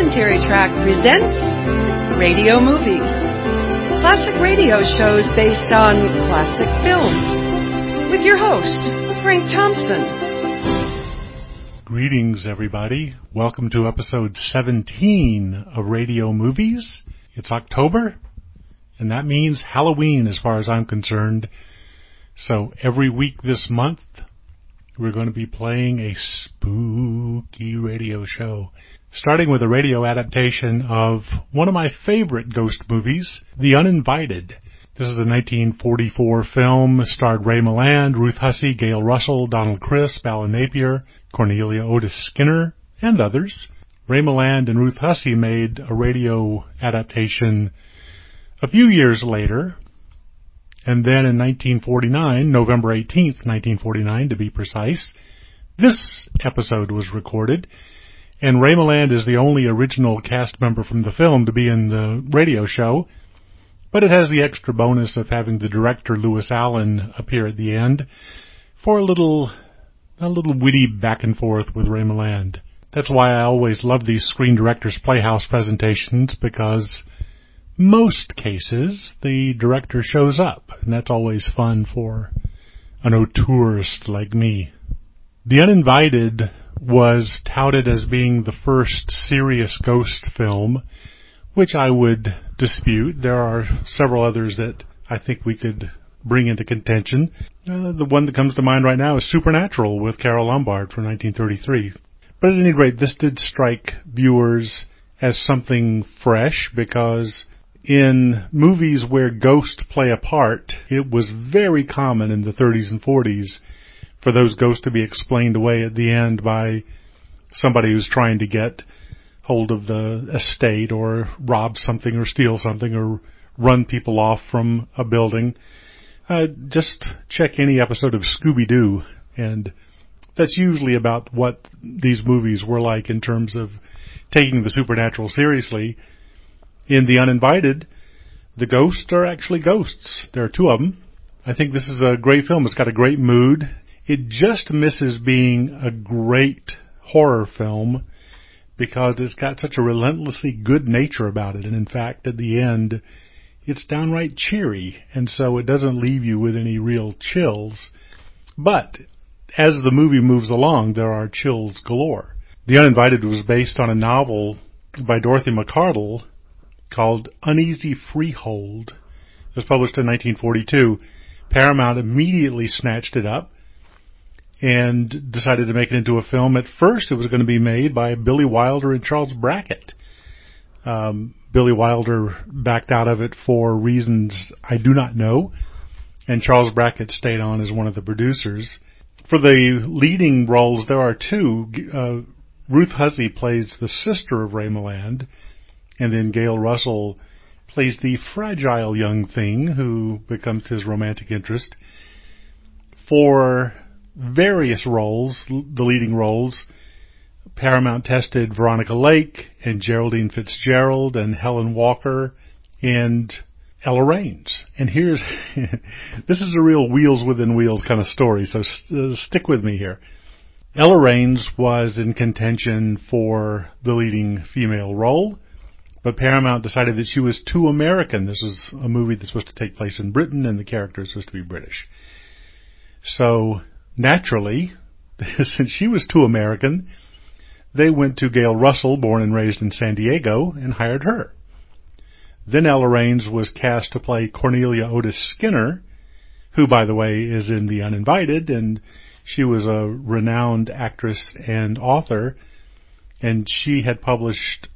Commentary Track presents Radio Movies. Classic radio shows based on classic films. With your host, Frank Thompson. Greetings, everybody. Welcome to episode 17 of Radio Movies. It's October, and that means Halloween as far as I'm concerned. So every week this month, we're going to be playing a spooky radio show, starting with a radio adaptation of one of my favorite ghost movies, The Uninvited. This is a 1944 film, starred Ray Milland, Ruth Hussey, Gail Russell, Donald Crisp, Alan Napier, Cornelia Otis Skinner, and others. Ray Milland and Ruth Hussey made a radio adaptation a few years later, and then in 1949, November 18th, 1949 to be precise, this episode was recorded, and Ray Milland is the only original cast member from the film to be in the radio show, but it has the extra bonus of having the director, Lewis Allen, appear at the end for a little witty back and forth with Ray Milland. That's why I always love these Screen Directors Playhouse presentations, because most cases, the director shows up, and that's always fun for an auteurist like me. The Uninvited was touted as being the first serious ghost film, which I would dispute. There are several others that I think we could bring into contention. The one that comes to mind right now is Supernatural with Carole Lombard from 1933. But at any rate, this did strike viewers as something fresh, because in movies where ghosts play a part, it was very common in the 30s and 40s for those ghosts to be explained away at the end by somebody who's trying to get hold of the estate or rob something or steal something or run people off from a building. Just check any episode of Scooby-Doo, and that's usually about what these movies were like in terms of taking the supernatural seriously. In The Uninvited, the ghosts are actually ghosts. There are two of them. I think this is a great film. It's got a great mood. It just misses being a great horror film because it's got such a relentlessly good nature about it. And in fact, at the end, it's downright cheery. And so it doesn't leave you with any real chills. But as the movie moves along, there are chills galore. The Uninvited was based on a novel by Dorothy McCardle called Uneasy Freehold. It was published in 1942. Paramount immediately snatched it up and decided to make it into a film. At first, it was going to be made by Billy Wilder and Charles Brackett. Billy Wilder backed out of it for reasons I do not know, and Charles Brackett stayed on as one of the producers. For the leading roles, there are two. Ruth Hussey plays the sister of Ray Milland, and then Gail Russell plays the fragile young thing who becomes his romantic interest. For various roles, the leading roles, Paramount tested Veronica Lake and Geraldine Fitzgerald and Helen Walker and Ella Raines. And here's, this is a real wheels within wheels kind of story, so stick with me here. Ella Raines was in contention for the leading female role, but Paramount decided that she was too American. This was a movie that's supposed to take place in Britain, and the character is supposed to be British. So, naturally, since she was too American, they went to Gail Russell, born and raised in San Diego, and hired her. Then Ella Raines was cast to play Cornelia Otis Skinner, who, by the way, is in The Uninvited, and she was a renowned actress and author, and she had published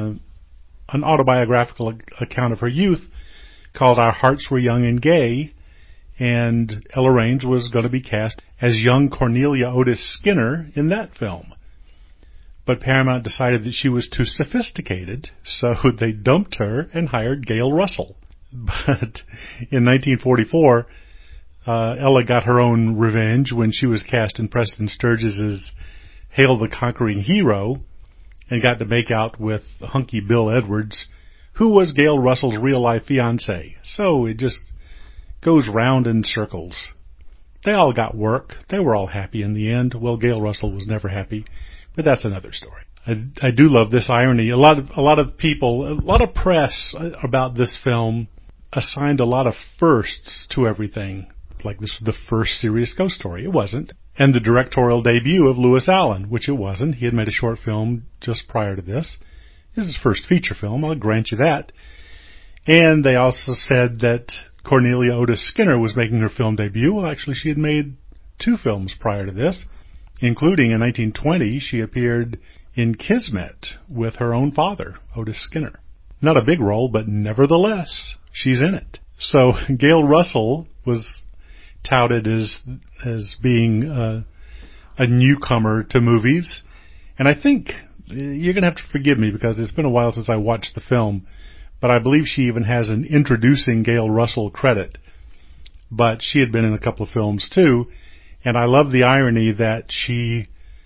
an autobiographical account of her youth called Our Hearts Were Young and Gay, and Ella Raines was going to be cast as young Cornelia Otis Skinner in that film. But Paramount decided that she was too sophisticated, so they dumped her and hired Gail Russell. But in 1944, Ella got her own revenge when she was cast in Preston Sturges' Hail the Conquering Hero, and got to make out with hunky Bill Edwards, who was Gail Russell's real-life fiancé. So it just goes round in circles. They all got work. They were all happy in the end. Well, Gail Russell was never happy, but that's another story. I do love this irony. A lot of people, a lot of press about this film assigned a lot of firsts to everything. Like this was the first serious ghost story. It wasn't. And the directorial debut of Lewis Allen, which it wasn't. He had made a short film just prior to this. This is his first feature film, I'll grant you that. And they also said that Cornelia Otis Skinner was making her film debut. Well, actually, she had made 2 films prior to this, including in 1920, she appeared in Kismet with her own father, Otis Skinner. Not a big role, but nevertheless, she's in it. So Gail Russell was touted as being a newcomer to movies. And I think you're going to have to forgive me because it's been a while since I watched the film, but I believe she even has an introducing Gail Russell credit. But she had been in a couple of films too, and I love the irony that she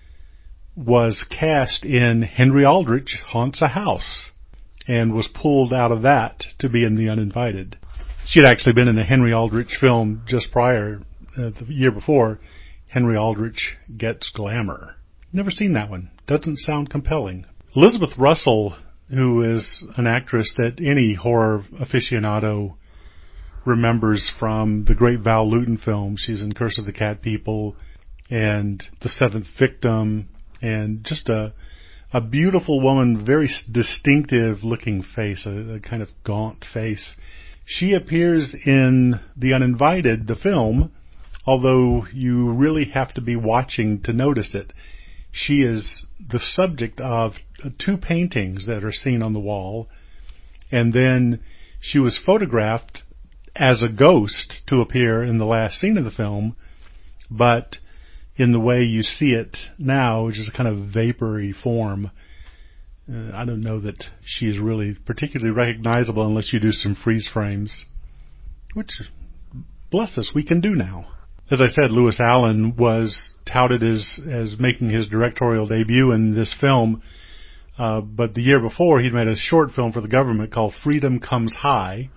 was cast in Henry Aldrich Haunts a House and was pulled out of that to be in The Uninvited. She had actually been in a Henry Aldrich film just prior, the year before, Henry Aldrich Gets Glamour. Never seen that one. Doesn't sound compelling. Elizabeth Russell, who is an actress that any horror aficionado remembers from the great Val Lewton films. She's in Curse of the Cat People and The Seventh Victim, and just a beautiful woman, very distinctive looking face, a kind of gaunt face. She appears in The Uninvited, the film, although you really have to be watching to notice it. She is the subject of 2 paintings that are seen on the wall, and then she was photographed as a ghost to appear in the last scene of the film, but in the way you see it now, which is a kind of vapory form. I don't know that she is really particularly recognizable unless you do some freeze frames, which, bless us, we can do now. As I said, Lewis Allen was touted as making his directorial debut in this film, but the year before he'd made a short film for the government called Freedom Comes High.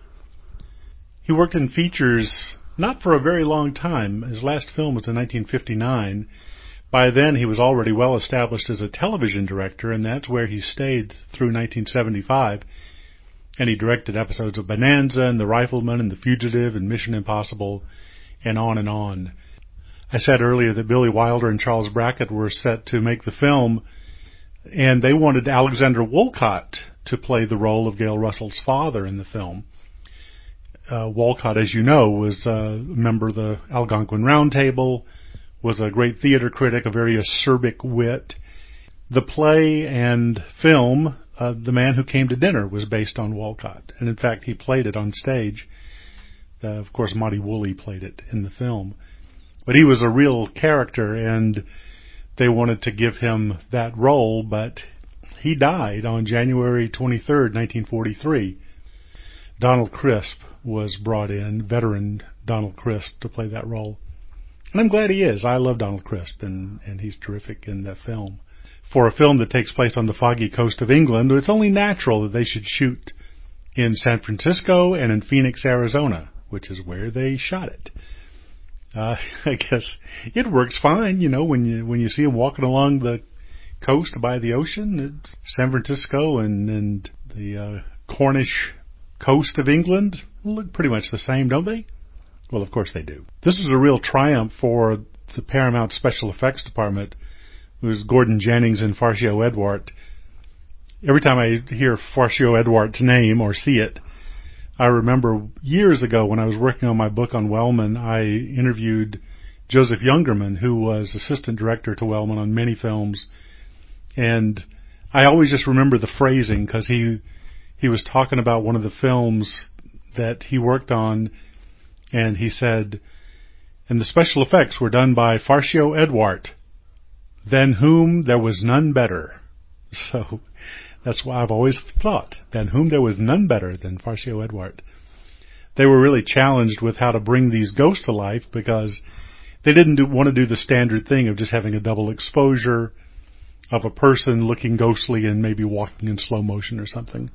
He worked in features not for a very long time. His last film was in 1959. By then he was already well established as a television director, and that's where he stayed through 1975. And he directed episodes of Bonanza and The Rifleman and The Fugitive and Mission Impossible, and on and on. I said earlier that Billy Wilder and Charles Brackett were set to make the film, and they wanted Alexander Woollcott to play the role of Gail Russell's father in the film. Woollcott, as you know, was a member of the Algonquin Round Table, was a great theater critic, a very acerbic wit. The play and film, The Man Who Came to Dinner, was based on Woollcott, and in fact he played it on stage. Of course, Monty Woolley played it in the film. But he was a real character, and they wanted to give him that role, but he died on January 23rd, 1943. Donald Crisp was brought in, veteran Donald Crisp, to play that role. And I'm glad he is. I love Donald Crisp, and he's terrific in that film. For a film that takes place on the foggy coast of England, it's only natural that they should shoot in San Francisco and in Phoenix, Arizona, which is where they shot it. I guess it works fine, when you see them walking along the coast by the ocean. It's San Francisco and the Cornish coast of England look pretty much the same, don't they? Well, of course they do. This was a real triumph for the Paramount Special Effects Department. It was Gordon Jennings and Farshio Edwart. Every time I hear Farshio Edwart's name or see it, I remember years ago when I was working on my book on Wellman, I interviewed Joseph Youngerman, who was assistant director to Wellman on many films. And I always just remember the phrasing because he was talking about one of the films that he worked on, and he said, and the special effects were done by Farshio Edwart, than whom there was none better. So that's why I've always thought, than whom there was none better than Farshio Edwart. They were really challenged with how to bring these ghosts to life because they didn't want to do the standard thing of just having a double exposure of a person looking ghostly and maybe walking in slow motion or something.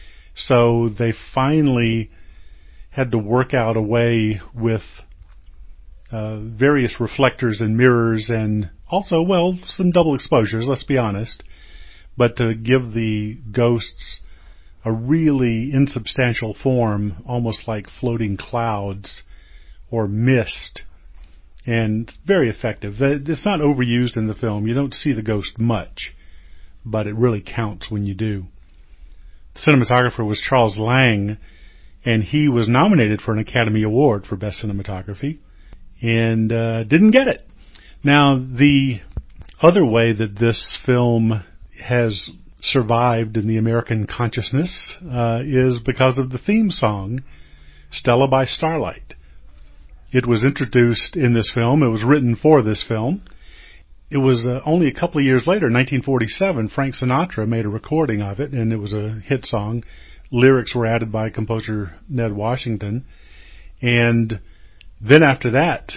So they finally had to work out a way with various reflectors and mirrors, and also, well, some double exposures, let's be honest. But to give the ghosts a really insubstantial form, almost like floating clouds or mist, and very effective. It's not overused in the film. You don't see the ghost much, but it really counts when you do. The cinematographer was Charles Lang, and he was nominated for an Academy Award for Best Cinematography, and didn't get it. Now, the other way that this film has survived in the American consciousness is because of the theme song, Stella by Starlight. It was introduced in this film. It was written for this film. It was only a couple of years later, 1947, Frank Sinatra made a recording of it, and it was a hit song. Lyrics were added by composer Ned Washington. And then after that,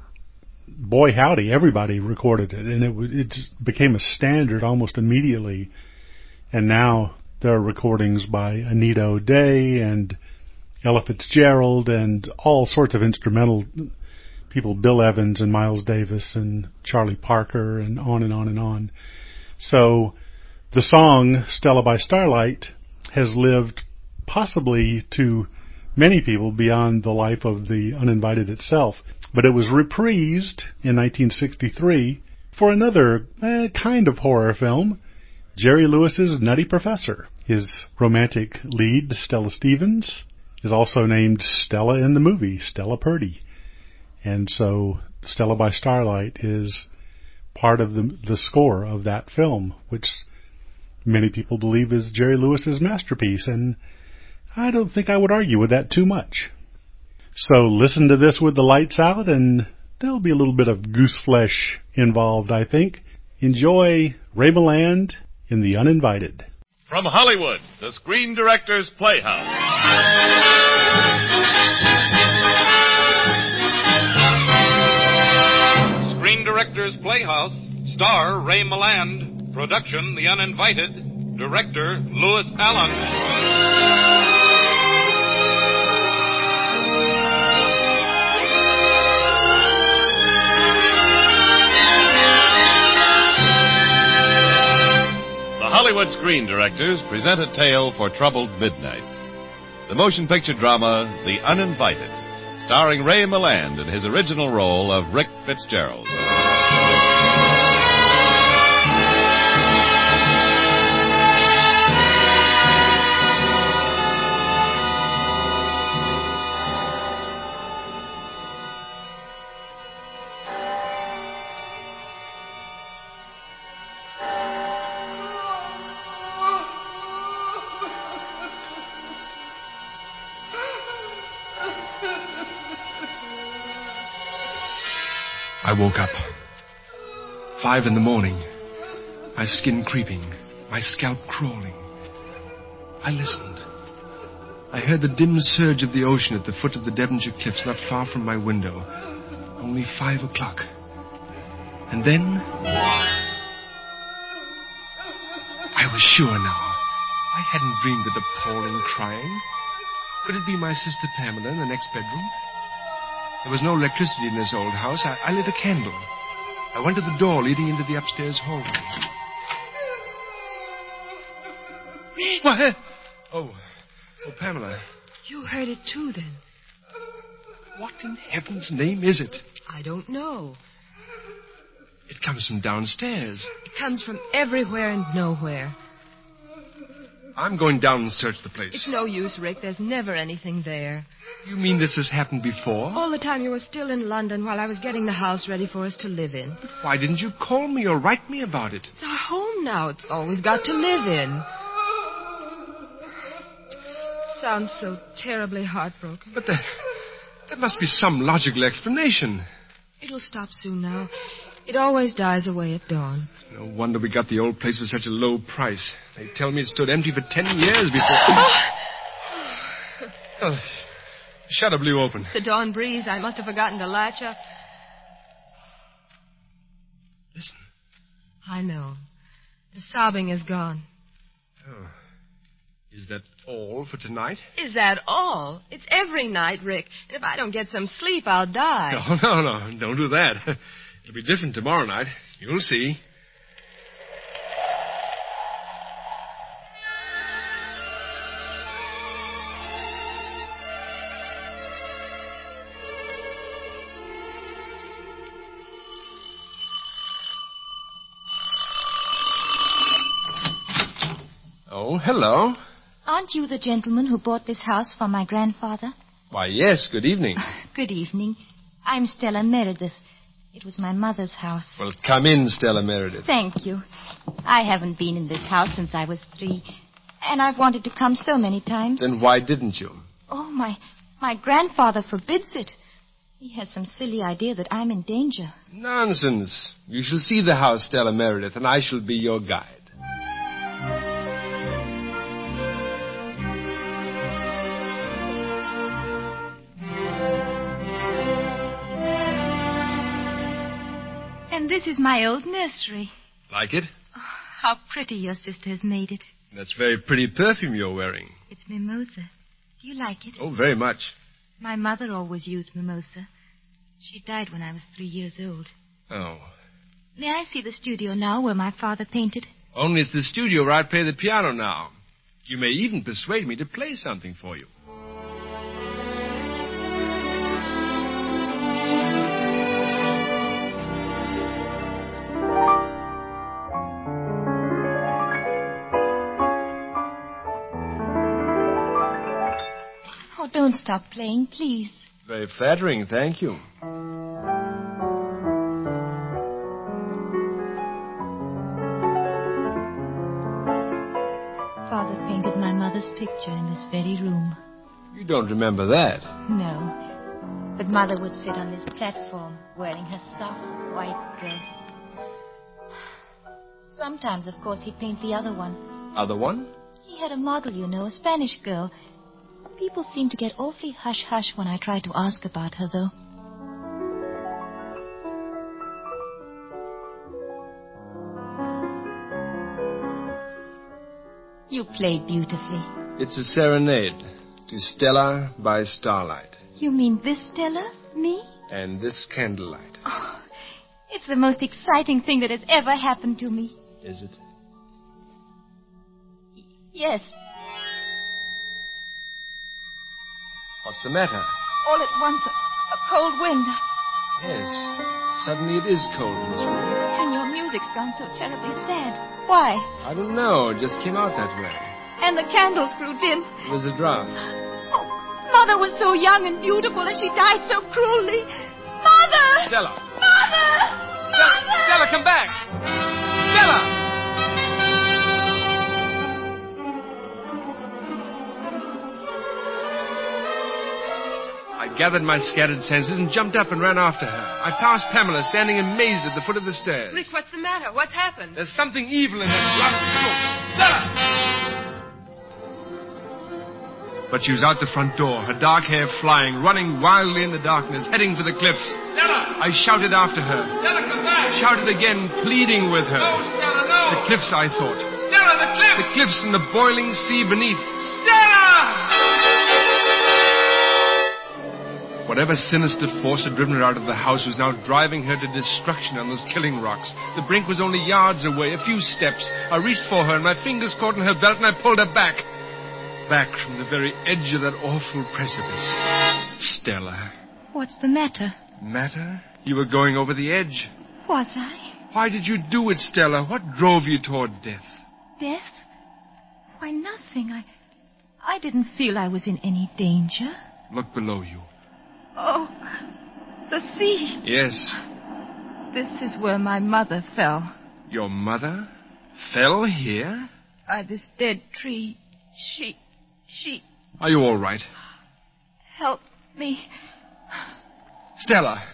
boy howdy, everybody recorded it, and it became a standard almost immediately. And now there are recordings by Anita O'Day and Ella Fitzgerald and all sorts of instrumental people, Bill Evans and Miles Davis and Charlie Parker, and on and on and on. So the song Stella by Starlight has lived possibly to many people beyond the life of The Uninvited itself. But it was reprised in 1963 for another kind of horror film, Jerry Lewis's Nutty Professor. His romantic lead, Stella Stevens, is also named Stella in the movie, Stella Purdy. And so Stella by Starlight is part of the score of that film, which many people believe is Jerry Lewis's masterpiece, and I don't think I would argue with that too much. So listen to this with the lights out, and there'll be a little bit of goose flesh involved, I think. Enjoy Ray Milland in The Uninvited. From Hollywood, the Screen Directors Playhouse. Screen Directors Playhouse, star Ray Milland, production The Uninvited, director Louis Allen. Hollywood Screen Directors present a tale for troubled midnights. The motion picture drama, The Uninvited, starring Ray Milland in his original role of Rick Fitzgerald. I woke up. 5 a.m, my skin creeping, my scalp crawling. I listened. I heard the dim surge of the ocean at the foot of the Devonshire cliffs not far from my window. Only 5 o'clock. And then I was sure now. I hadn't dreamed that appalling crying. Could it be my sister Pamela in the next bedroom? There was no electricity in this old house. I lit a candle. I went to the door leading into the upstairs hallway. What? Oh, Pamela. You heard it too, then? What in heaven's name is it? I don't know. It comes from downstairs. It comes from everywhere and nowhere. I'm going down and search the place. It's no use, Rick. There's never anything there. You mean this has happened before? All the time you were still in London while I was getting the house ready for us to live in. Why didn't you call me or write me about it? It's our home now. It's all we've got to live in. Sounds so terribly heartbroken. But there must be some logical explanation. It'll stop soon now. It always dies away at dawn. No wonder we got the old place for such a low price. They tell me it stood empty for 10 years before... Oh, shutter blew open. It's the dawn breeze. I must have forgotten to latch up. Listen. I know. The sobbing is gone. Oh. Is that all for tonight? Is that all? It's every night, Rick. And if I don't get some sleep, I'll die. No. Don't do that. It'll be different tomorrow night. You'll see. Oh, hello. Aren't you the gentleman who bought this house for my grandfather? Why, yes, good evening. Good evening. I'm Stella Meredith. It was my mother's house. Well, come in, Stella Meredith. Thank you. I haven't been in this house since I was 3, and I've wanted to come so many times. Then why didn't you? Oh, my grandfather forbids it. He has some silly idea that I'm in danger. Nonsense. You shall see the house, Stella Meredith, and I shall be your guide. And this is my old nursery. Like it? Oh, how pretty your sister has made it. That's very pretty perfume you're wearing. It's mimosa. Do you like it? Oh, very much. My mother always used mimosa. She died when I was 3 years old. Oh. May I see the studio now where my father painted? Only it's the studio where I play the piano now. You may even persuade me to play something for you. Oh, don't stop playing, please. Very flattering, thank you. Father painted my mother's picture in this very room. You don't remember that. No. But Mother would sit on this platform wearing her soft white dress. Sometimes, of course, he'd paint the other one. Other one? He had a model, you know, a Spanish girl. People seem to get awfully hush-hush when I try to ask about her, though. You played beautifully. It's a serenade to Stella by starlight. You mean this Stella? Me? And this candlelight. Oh, it's the most exciting thing that has ever happened to me. Is it? Yes. What's the matter? All at once, a cold wind. Yes. Suddenly it is cold in this room. And your music's gone so terribly sad. Why? I don't know. It just came out that way. And the candles grew dim. It was a draught. Oh, Mother was so young and beautiful, and she died so cruelly. Mother! Stella! Mother! Mother! Stella, come back! Stella! I gathered my scattered senses and jumped up and ran after her. I passed Pamela standing amazed at the foot of the stairs. Rick, what's the matter? What's happened? There's something evil in that draught of smoke. Stella! But she was out the front door, her dark hair flying, running wildly in the darkness, heading for the cliffs. Stella! I shouted after her. Stella, come back! Shouted again, pleading with her. No, Stella, no! The cliffs, I thought. Stella, the cliffs! The cliffs and the boiling sea beneath. Stella! Whatever sinister force had driven her out of the house was now driving her to destruction on those killing rocks. The brink was only yards away, a few steps. I reached for her, and my fingers caught in her belt, and I pulled her back. Back from the very edge of that awful precipice. Stella. What's the matter? Matter? You were going over the edge. Was I? Why did you do it, Stella? What drove you toward death? Death? Why, nothing. I didn't feel I was in any danger. Look below you. Oh, the sea. Yes. This is where my mother fell. Your mother fell here? By this dead tree. She... Are you all right? Help me. Stella.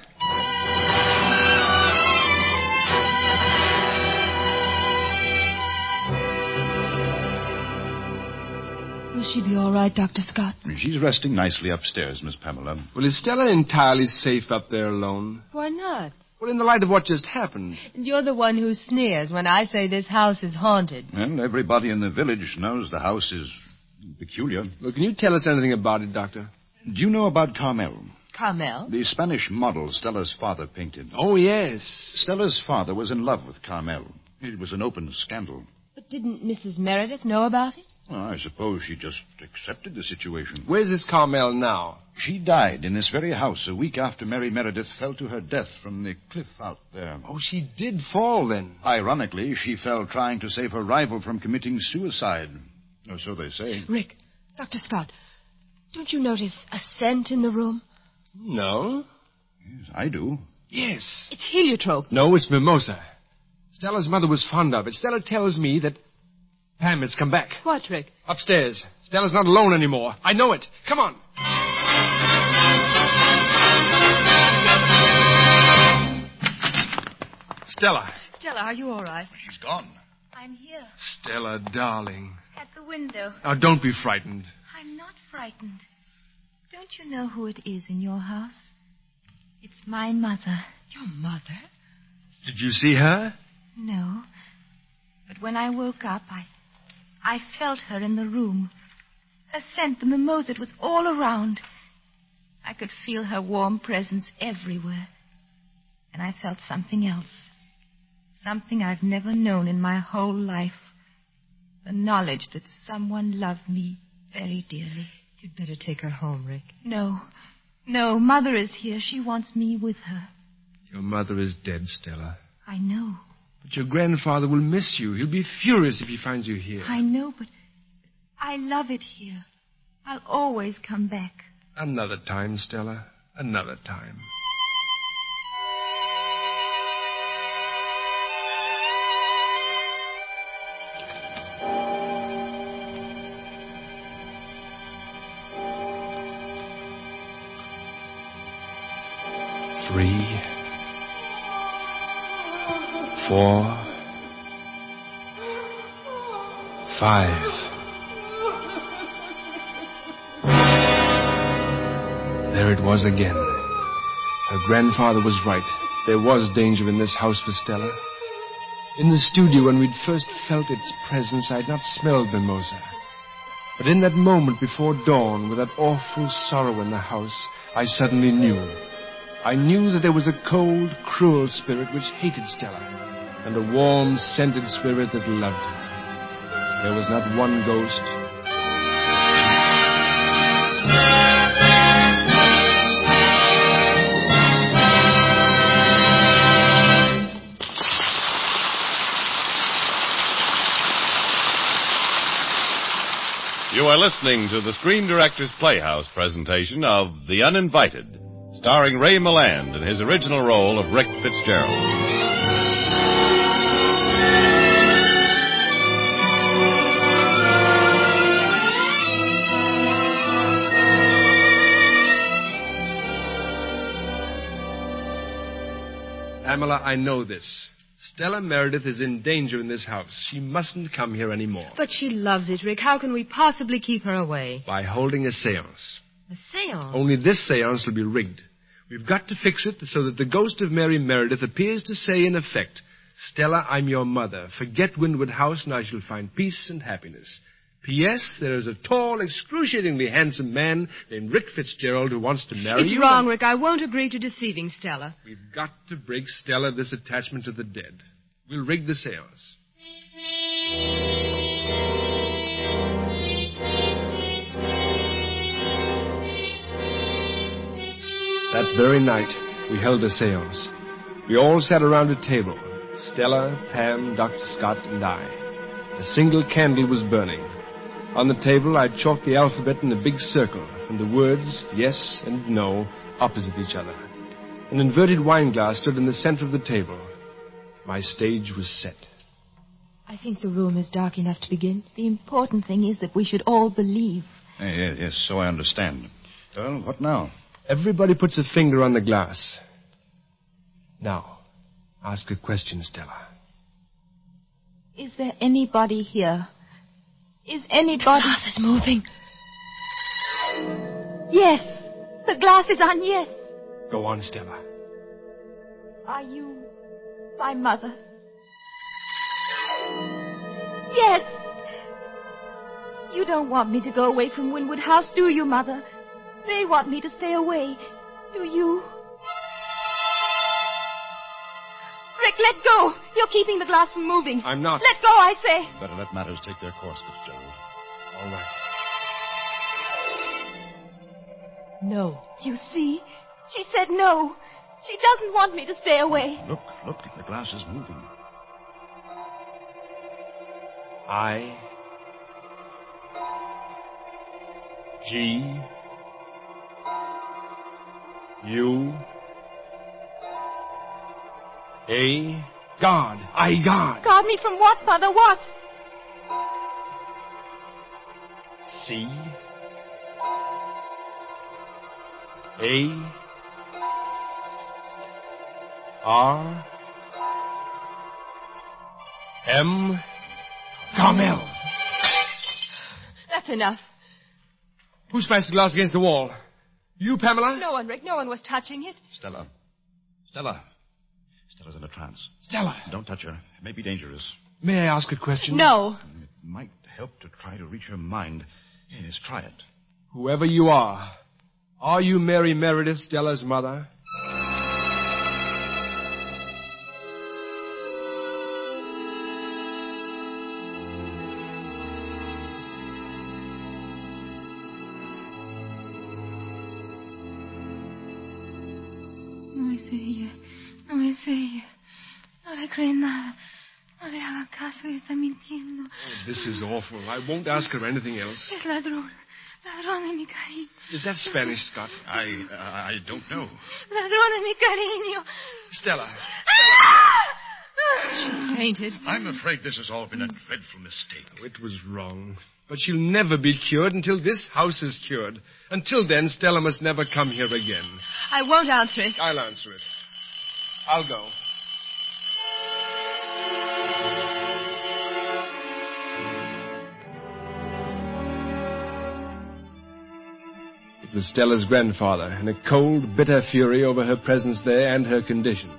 Will she be all right, Dr. Scott? She's resting nicely upstairs, Miss Pamela. Well, is Stella entirely safe up there alone? Why not? Well, in the light of what just happened. And you're the one who sneers when I say this house is haunted. Well, everybody in the village knows the house is Peculiar. Well, can you tell us anything about it, Doctor? Do you know about Carmel? Carmel? The Spanish model Stella's father painted. Oh, yes. Stella's father was in love with Carmel. It was an open scandal. But didn't Mrs. Meredith know about it? Well, I suppose she just accepted the situation. Where's this Carmel now? She died in this very house a week after Mary Meredith fell to her death from the cliff out there. Oh, she did fall, then. Ironically, she fell trying to save her rival from committing suicide. Or so they say. Rick, Dr. Scott, don't you notice a scent in the room? No. Yes, I do. Yes. It's heliotrope. No, it's mimosa. Stella's mother was fond of it. Stella tells me that... Pam, it's come back. What, Rick? Upstairs. Stella's not alone anymore. I know it. Come on. Stella. Stella, are you all right? She's gone. I'm here, Stella, darling. at the window. Now, don't be frightened. I'm not frightened. Don't you know who it is in your house? It's my mother. Your mother? Did you see her? No. But when I woke up, I felt her in the room. Her scent, the mimosa, it was all around. I could feel her warm presence everywhere. And I felt something else. Something I've never known in my whole life. The knowledge that someone loved me very dearly. You'd better take her home, Rick. No. No, Mother is here. She wants me with her. Your mother is dead, Stella. I know. But your grandfather will miss you. He'll be furious if he finds you here. I know, but I love it here. I'll always come back. Another time, Stella. Another time. Three, 4, 5. There it was again. Her grandfather was right. There was danger in this house for Stella. In the studio, when we'd first felt its presence, I'd not smelled mimosa. But in that moment before dawn, with that awful sorrow in the house, I suddenly knew. I knew that there was a cold, cruel spirit which hated Stella, and a warm, scented spirit that loved her. There was not one ghost. You are listening to the Screen Directors Playhouse presentation of The Uninvited, starring Ray Milland in his original role of Rick Fitzgerald. Pamela, I know this. Stella Meredith is in danger in this house. She mustn't come here anymore. But she loves it, Rick. How can we possibly keep her away? By holding a seance. A seance? Only this seance will be rigged. We've got to fix it so that the ghost of Mary Meredith appears to say, in effect, Stella, I'm your mother. Forget Windward House, and I shall find peace and happiness. P.S. There is a tall, excruciatingly handsome man named Rick Fitzgerald who wants to marry you. It's wrong, Rick. I won't agree to deceiving Stella. We've got to break Stella this attachment to the dead. We'll rig the seance. That very night, we held a seance. We all sat around a table. Stella, Pam, Dr. Scott, and I. A single candle was burning. On the table, I'd chalked the alphabet in a big circle, and the words, yes and no, opposite each other. An inverted wine glass stood in the center of the table. My stage was set. I think the room is dark enough to begin. The important thing is that we should all believe. Yes, so I understand. Well, what now? Everybody puts a finger on the glass. Now, ask a question, Stella. Is there anybody here? Is anybody... The glass is moving. Yes. The glass is on, yes. Go on, Stella. Are you my mother? Yes. You don't want me to go away from Wynwood House, do you, Mother? They want me to stay away. Do you? Rick, let go. You're keeping the glass from moving. I'm not. Let go, I say. Better let matters take their course, Fitzgerald. All right. No. You see? She said no. She doesn't want me to stay away. Look, the glass is moving. I, G, U, A, guard. I guard. Guard me from what, Mother? What? C, A, R, M, Carmel. That's enough. Who smashed the glass against the wall? You, Pamela? No one, Rick. No one was touching it. Stella's in a trance. Stella. Don't touch her. It may be dangerous. May I ask a question? No. It might help to try to reach her mind. Yes, try it. Whoever you are you Mary Meredith, Stella's mother? No es ella. No le cree nada. No le haga caso, ella está mintiendo. Oh, this is awful. I won't ask her anything else. Es ladrón. Ladrón de mi cariño. Is that Spanish, Scott? I don't know. Ladrón de mi cariño. Stella. She's fainted. I'm afraid this has all been a dreadful mistake. Oh, it was wrong. But she'll never be cured until this house is cured. Until then, Stella must never come here again. I won't answer it. I'll answer it. I'll go. It was Stella's grandfather, in a cold, bitter fury over her presence there and her condition.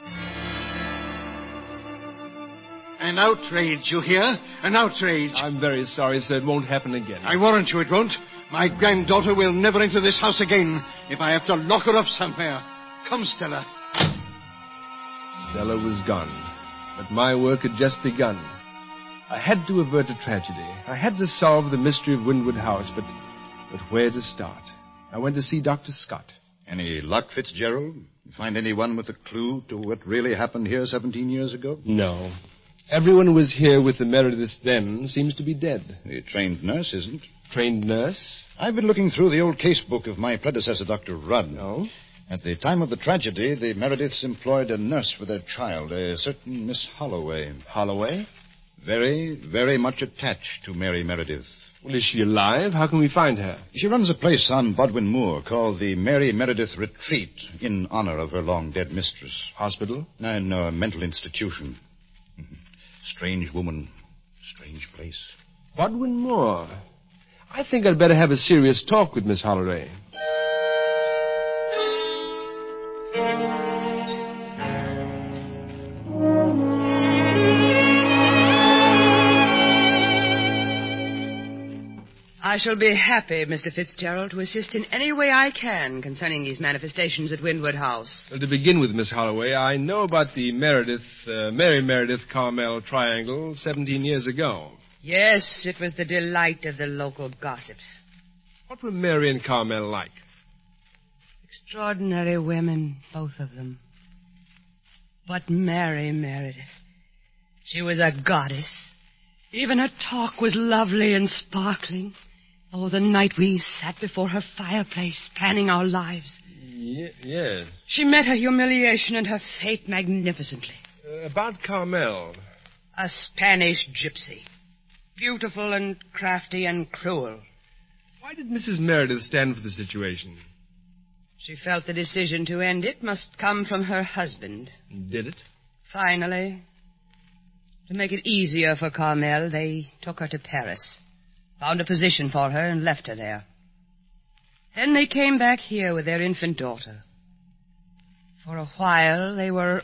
An outrage, you hear? An outrage. I'm very sorry, sir. It won't happen again. I warrant you it won't. My granddaughter will never enter this house again if I have to lock her up somewhere. Come, Stella. Stella was gone, but my work had just begun. I had to avert a tragedy. I had to solve the mystery of Wynwood House, but where to start? I went to see Dr. Scott. Any luck, Fitzgerald? You find anyone with a clue to what really happened here 17 years ago? No. Everyone who was here with the Merediths then seems to be dead. The trained nurse isn't. Trained nurse? I've been looking through the old case book of my predecessor, Dr. Rudd. Oh? At the time of the tragedy, the Merediths employed a nurse for their child, a certain Miss Holloway. Holloway? Very, very much attached to Mary Meredith. Well, is she alive? How can we find her? She runs a place on Bodwin Moor called the Mary Meredith Retreat in honor of her long-dead mistress. Hospital? No, a mental institution. Strange woman. Strange place. Bodwin Moor. I think I'd better have a serious talk with Miss Holloway. I shall be happy, Mr. Fitzgerald, to assist in any way I can concerning these manifestations at Wynwood House. Well, to begin with, Miss Holloway, I know about the Mary Meredith Carmel triangle 17 years ago. Yes, it was the delight of the local gossips. What were Mary and Carmel like? Extraordinary women, both of them. But Mary Meredith, she was a goddess. Even her talk was lovely and sparkling. Oh, the night we sat before her fireplace, planning our lives. Yes. She met her humiliation and her fate magnificently. About Carmel. A Spanish gypsy. Beautiful and crafty and cruel. Why did Mrs. Meredith stand for the situation? She felt the decision to end it must come from her husband. Did it? Finally. To make it easier for Carmel, they took her to Paris. Found a position for her and left her there. Then they came back here with their infant daughter. For a while, they were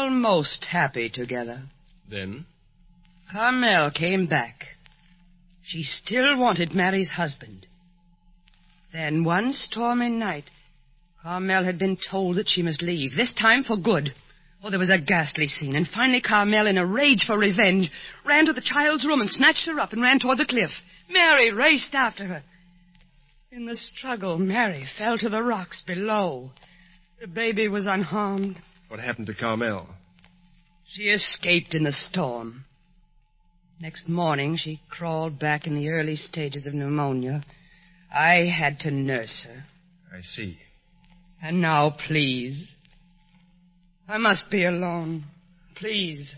almost happy together. Then? Carmel came back. She still wanted Mary's husband. Then one stormy night, Carmel had been told that she must leave, this time for good. Oh, there was a ghastly scene, and finally Carmel, in a rage for revenge, ran to the child's room and snatched her up and ran toward the cliff. Mary raced after her. In the struggle, Mary fell to the rocks below. The baby was unharmed. What happened to Carmel? She escaped in the storm. Next morning, she crawled back in the early stages of pneumonia. I had to nurse her. I see. And now, please. I must be alone. Please.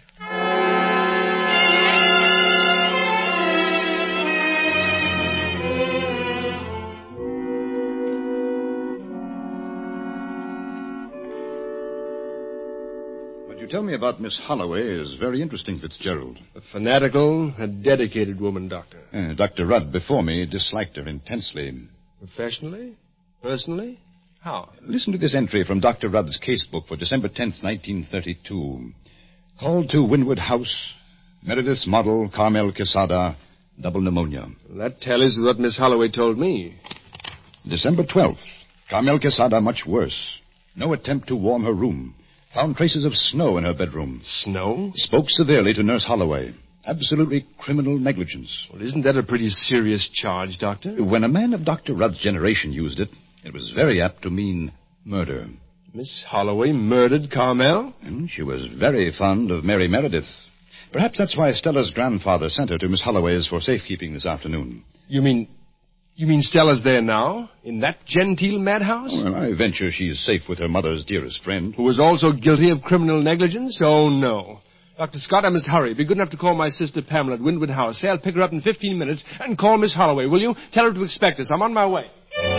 What you tell me about Miss Holloway is very interesting, Fitzgerald. A fanatical, a dedicated woman, Doctor. Dr. Rudd, before me, disliked her intensely. Professionally? Personally? How? Listen to this entry from Dr. Rudd's casebook for December 10th, 1932. Called to Windward House, Meredith's model, Carmel Quesada, double pneumonia. That tallies with what Miss Holloway told me. December 12th, Carmel Quesada much worse. No attempt to warm her room. Found traces of snow in her bedroom. Snow? Spoke severely to Nurse Holloway. Absolutely criminal negligence. Well, isn't that a pretty serious charge, Doctor? When a man of Dr. Rudd's generation used it, it was very apt to mean murder. Miss Holloway murdered Carmel? She was very fond of Mary Meredith. Perhaps that's why Stella's grandfather sent her to Miss Holloway's for safekeeping this afternoon. You mean Stella's there now? In that genteel madhouse? Well, I venture she's safe with her mother's dearest friend. Who was also guilty of criminal negligence? Oh, no. Dr. Scott, I must hurry. Be good enough to call my sister Pamela at Windward House. Say I'll pick her up in 15 minutes and call Miss Holloway, will you? Tell her to expect us. I'm on my way.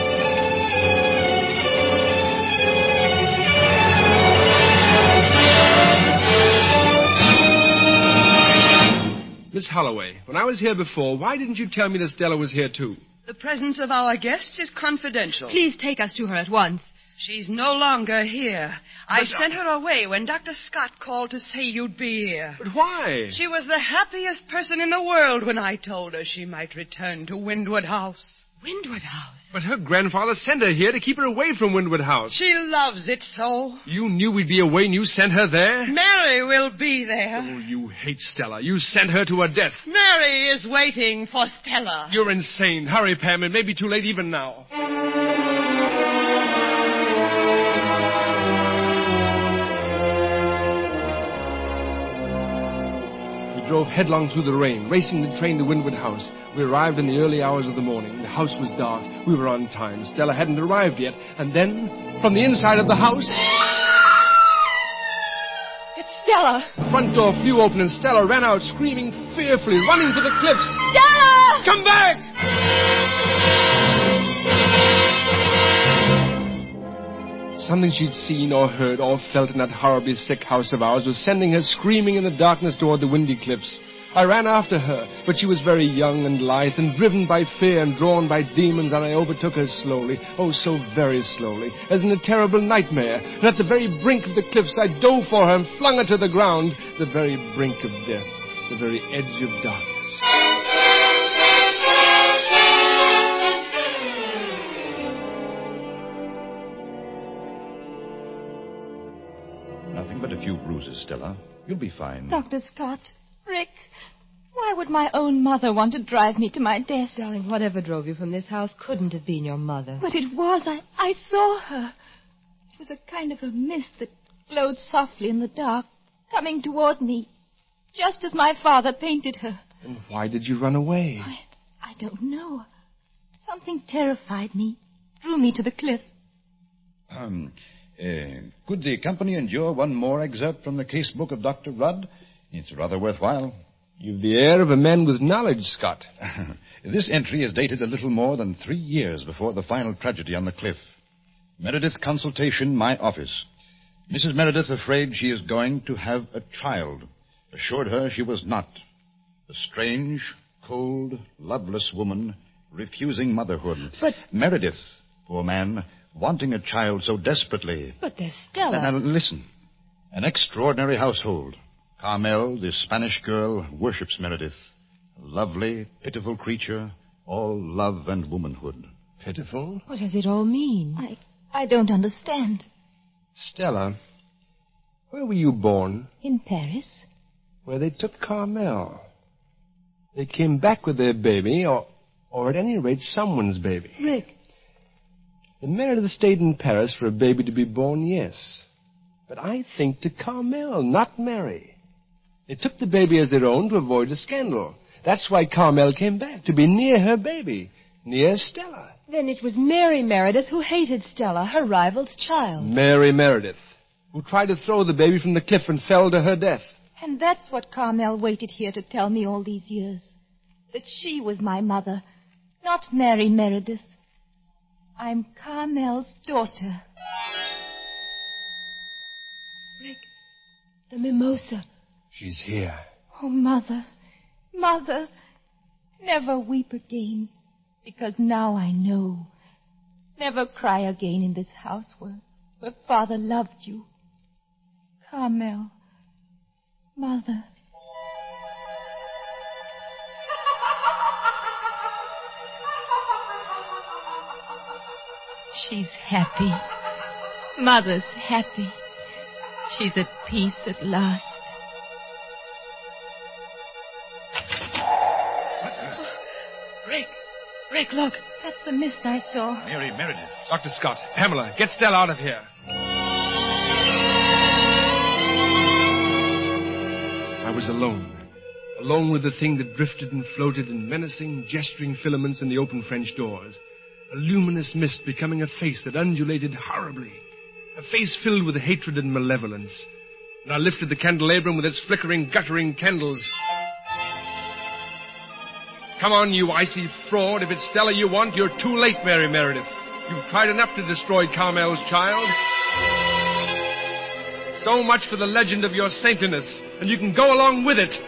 Miss Holloway, when I was here before, why didn't you tell me that Stella was here, too? The presence of our guests is confidential. Please take us to her at once. She's no longer here. I sent her away when Dr. Scott called to say you'd be here. But why? She was the happiest person in the world when I told her she might return to Windward House. Windward House? But her grandfather sent her here to keep her away from Windward House. She loves it so. You knew we'd be away and you sent her there? Mary will be there. Oh, you hate Stella. You sent her to her death. Mary is waiting for Stella. You're insane. Hurry, Pam. It may be too late even now. We drove headlong through the rain, racing the train to Windward House. We arrived in the early hours of the morning. The house was dark. We were on time. Stella hadn't arrived yet. And then, from the inside of the house... It's Stella. The front door flew open and Stella ran out, screaming fearfully, running for the cliffs. Stella! Come back! Something she'd seen or heard or felt in that horribly sick house of ours was sending her screaming in the darkness toward the windy cliffs. I ran after her, but she was very young and lithe and driven by fear and drawn by demons, and I overtook her slowly, oh, so very slowly, as in a terrible nightmare. And at the very brink of the cliffs, I dove for her and flung her to the ground, the very brink of death, the very edge of darkness. Nothing but a few bruises, Stella. You'll be fine. Dr. Scott, Rick, why would my own mother want to drive me to my death? Darling, whatever drove you from this house couldn't have been your mother. But it was. I saw her. It was a kind of a mist that glowed softly in the dark, coming toward me, just as my father painted her. And why did you run away? I don't know. Something terrified me, drew me to the cliff. Could the company endure one more excerpt from the casebook of Dr. Rudd? It's rather worthwhile. You've the air of a man with knowledge, Scott. This entry is dated a little more than 3 years before the final tragedy on the cliff. Meredith consultation, my office. Mrs. Meredith afraid she is going to have a child. Assured her she was not. A strange, cold, loveless woman refusing motherhood. But... Meredith, poor man, wanting a child so desperately. But there's Stella. Now, listen. An extraordinary household. Carmel, the Spanish girl, worships Meredith. lovely, pitiful creature, all love and womanhood. Pitiful? What does it all mean? I don't understand. Stella, where were you born? In Paris? Where they took Carmel. They came back with their baby, or at any rate, someone's baby. Rick. The Meredith stayed in Paris for a baby to be born, yes. But I think to Carmel, not Mary. They took the baby as their own to avoid a scandal. That's why Carmel came back, to be near her baby, near Stella. Then it was Mary Meredith who hated Stella, her rival's child. Mary Meredith, who tried to throw the baby from the cliff and fell to her death. And that's what Carmel waited here to tell me all these years. That she was my mother, not Mary Meredith. I'm Carmel's daughter. Rick, the mimosa. She's here. Oh, Mother, Mother, never weep again, because now I know. Never cry again in this house where Father loved you. Carmel, Mother. She's happy. Mother's happy. She's at peace at last. Rick, look. That's the mist I saw. Mary Meredith. Dr. Scott, Pamela, get Stella out of here. I was alone. Alone with the thing that drifted and floated in menacing, gesturing filaments in the open French doors. A luminous mist becoming a face that undulated horribly. A face filled with hatred and malevolence. And I lifted the candelabrum with its flickering, guttering candles. Come on, you icy fraud. If it's Stella you want, you're too late, Mary Meredith. You've tried enough to destroy Carmel's child. So much for the legend of your saintliness, and you can go along with it.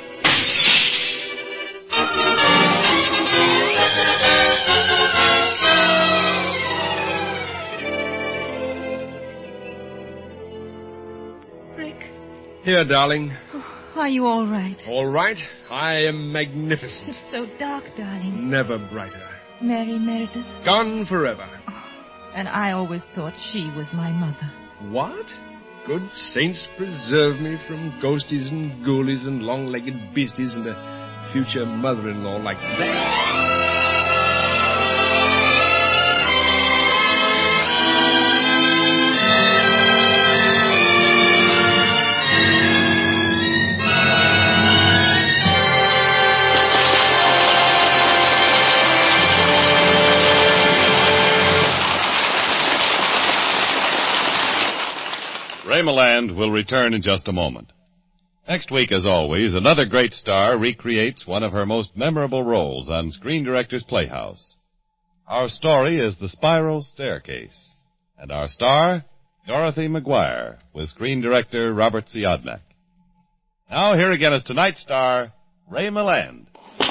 Rick, Here, darling. are you all right? All right. I am magnificent. It's so dark, darling. Never brighter. Mary Meredith. Gone forever. And I always thought she was my mother. What? Good saints preserve me from ghosties and ghoulies and long-legged beasties and a future mother-in-law like that. Ray Milland will return in just a moment. Next week, as always, another great star recreates one of her most memorable roles on Screen Directors Playhouse. Our story is The Spiral Staircase, and our star, Dorothy McGuire, with screen director Robert Siodmak. Now, here again is tonight's star, Ray Milland.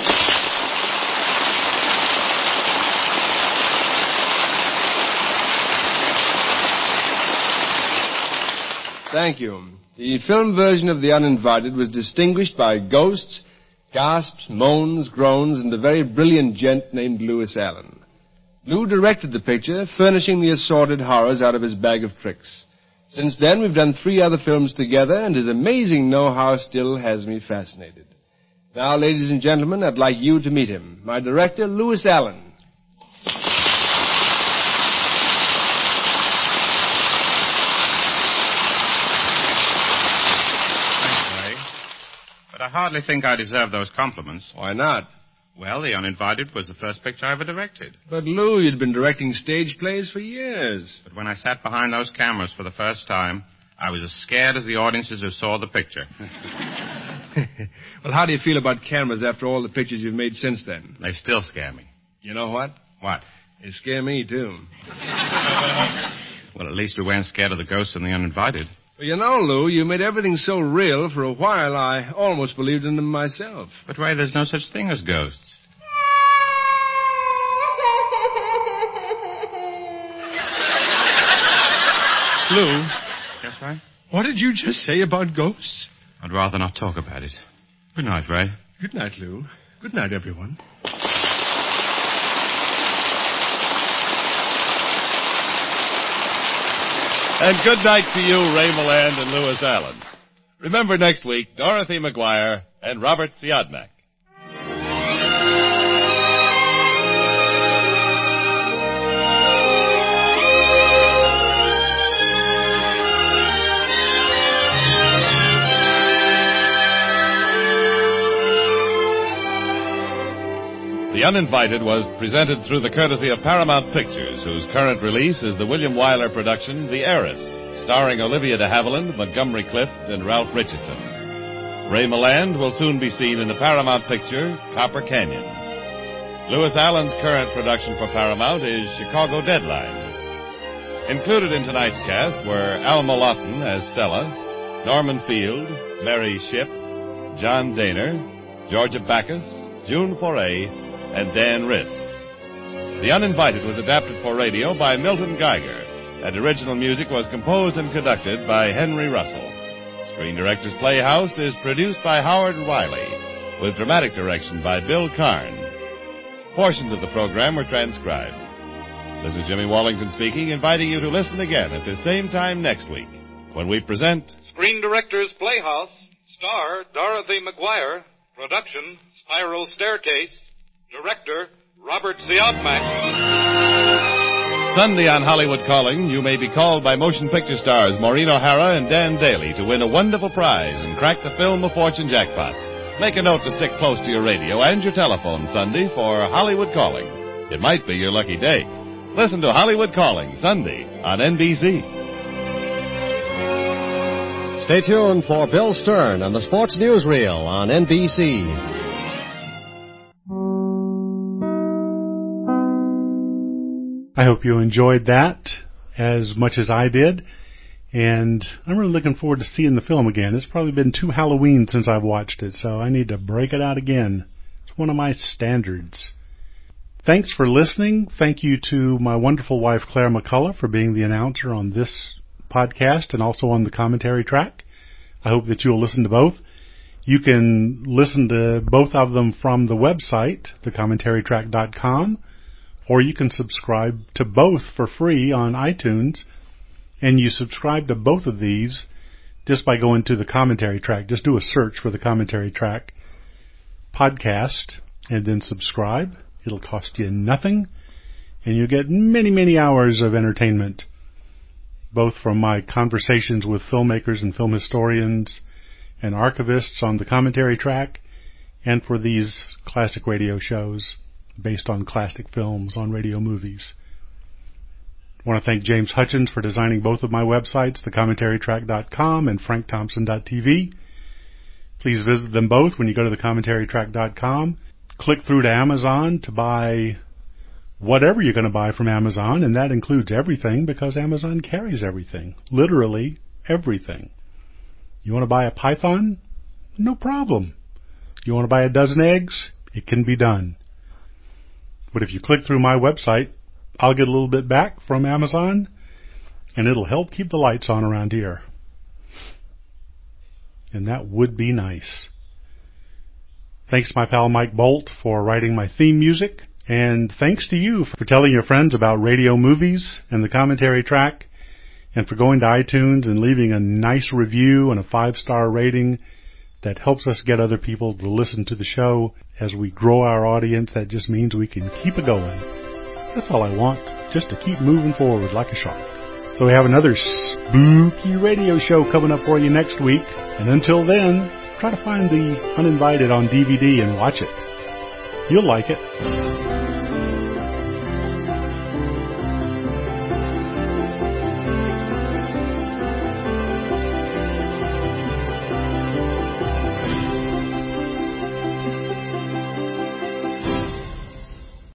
Thank you. The film version of The Uninvited was distinguished by ghosts, gasps, moans, groans, and a very brilliant gent named Lewis Allen. Lou directed the picture, furnishing the assorted horrors out of his bag of tricks. Since then, we've done 3 other films together, and his amazing know-how still has me fascinated. Now, ladies and gentlemen, I'd like you to meet him, my director, Lewis Allen. But I hardly think I deserve those compliments. Why not? Well, The Uninvited was the first picture I ever directed. But, Lou, you'd been directing stage plays for years. But when I sat behind those cameras for the first time, I was as scared as the audiences who saw the picture. Well, how do you feel about cameras after all the pictures you've made since then? They still scare me. You know what? What? They scare me, too. Well, at least we weren't scared of the ghosts in The Uninvited. Well, you know, Lou, you made everything so real, for a while I almost believed in them myself. But, Ray, there's no such thing as ghosts. Lou? Yes, Ray? What did you just say about ghosts? I'd rather not talk about it. Good night, Ray. Good night, Lou. Good night, everyone. And good night to you, Ray Milland and Louis Allen. Remember next week, Dorothy McGuire and Robert Siodmak. The Uninvited was presented through the courtesy of Paramount Pictures, whose current release is the William Wyler production, The Heiress, starring Olivia de Havilland, Montgomery Clift, and Ralph Richardson. Ray Milland will soon be seen in the Paramount picture, Copper Canyon. Louis Allen's current production for Paramount is Chicago Deadline. Included in tonight's cast were Alma Lawton as Stella, Norman Field, Mary Shipp, John Daner, Georgia Backus, June Foray, and Dan Riss. The Uninvited was adapted for radio by Milton Geiger, and original music was composed and conducted by Henry Russell. Screen Directors Playhouse is produced by Howard Wiley, with dramatic direction by Bill Karn. Portions of the program were transcribed. This is Jimmy Wallington speaking, inviting you to listen again at the same time next week, when we present Screen Directors Playhouse, star Dorothy McGuire, production Spiral Staircase, director Robert Siodmak. Sunday on Hollywood Calling, you may be called by motion picture stars Maureen O'Hara and Dan Daly to win a wonderful prize and crack the Film of Fortune jackpot. Make a note to stick close to your radio and your telephone Sunday for Hollywood Calling. It might be your lucky day. Listen to Hollywood Calling Sunday on NBC. Stay tuned for Bill Stern and the Sports Newsreel on NBC. I hope you enjoyed that as much as I did, and I'm really looking forward to seeing the film again. It's probably been 2 Halloweens since I've watched it, so I need to break it out again. It's one of my standards. Thanks for listening. Thank you to my wonderful wife, Claire McCullough, for being the announcer on this podcast and also on the commentary track. I hope that you'll listen to both. You can listen to both of them from the website, thecommentary.track.com, or you can subscribe to both for free on iTunes, and you subscribe to both of these just by going to the commentary track. Just do a search for the commentary track podcast and then subscribe. It'll cost you nothing, and you'll get many, many hours of entertainment, both from my conversations with filmmakers and film historians and archivists on the commentary track, and for these classic radio shows based on classic films on radio movies. I want to thank James Hutchins for designing both of my websites, thecommentary.track.com and frankthompson.tv. Please visit them both when you go to thecommentary.track.com. Click through to Amazon to buy whatever you're going to buy from Amazon, and that includes everything because Amazon carries everything. Literally everything. You want to buy a python? No problem. You want to buy a dozen eggs? It can be done. But if you click through my website, I'll get a little bit back from Amazon, and it'll help keep the lights on around here. And that would be nice. Thanks to my pal Mike Bolt for writing my theme music, and thanks to you for telling your friends about radio movies and the commentary track, and for going to iTunes and leaving a nice review and a 5-star rating. That helps us get other people to listen to the show. As we grow our audience, that just means we can keep it going. That's all I want, just to keep moving forward like a shark. So we have another spooky radio show coming up for you next week. And until then, try to find The Uninvited on DVD and watch it. You'll like it.